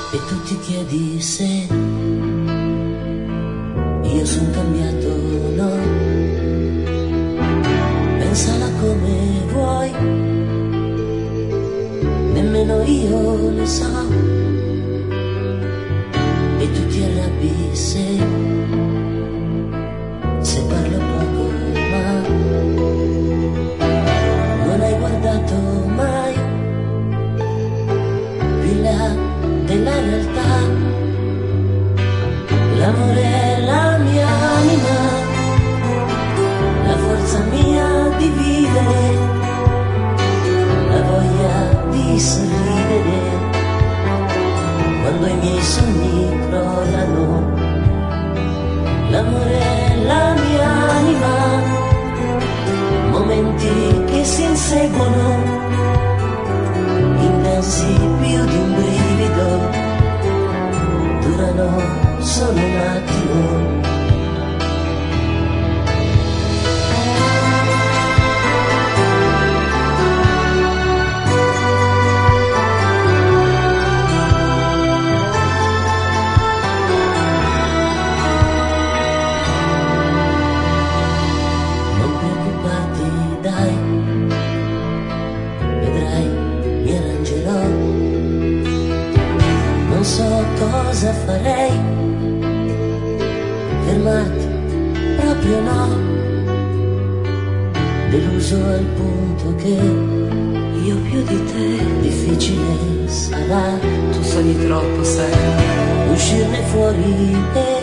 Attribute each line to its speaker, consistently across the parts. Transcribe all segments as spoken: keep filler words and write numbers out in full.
Speaker 1: E tu ti chiedi se io son cambiato o no. Pensala come vuoi, nemmeno io lo so. E tu ti arrabbi se se parlo poco, ma non hai guardato mai più in là della realtà. L'amore è la mia anima, la forza mia di vivere, la voglia di sorridere quando i miei sogni crollano. L'amore è la mia anima, momenti che si inseguono, intensi più di un brivido, durano solo un attimo. Non preoccuparti, dai, vedrai, mi arrangerò. Non so cosa farei, fermarti proprio no, deluso al punto che io più di te difficile sarà.
Speaker 2: Tu sogni troppo, sai,
Speaker 1: uscirne fuori e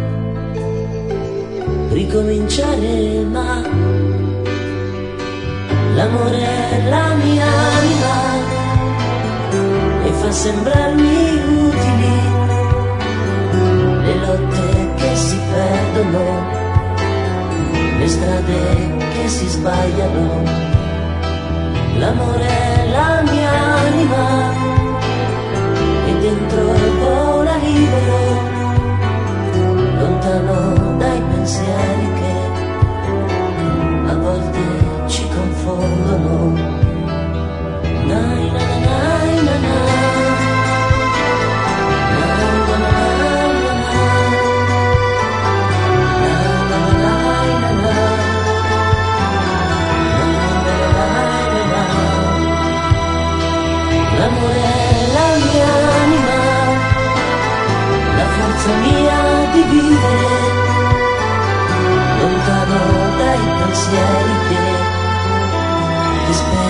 Speaker 1: ricominciare, ma l'amore è la mia anima e fa sembrarmi utili le lotte che si perdono, le strade che si sbagliano. L'amore è la mia anima e dentro vola libero, lontano dai pensieri che a volte ci confondono. Nai, na, na, nai, na, na. L'amore è la mia anima, la forza mia di vivere, lontano dai pensieri che ti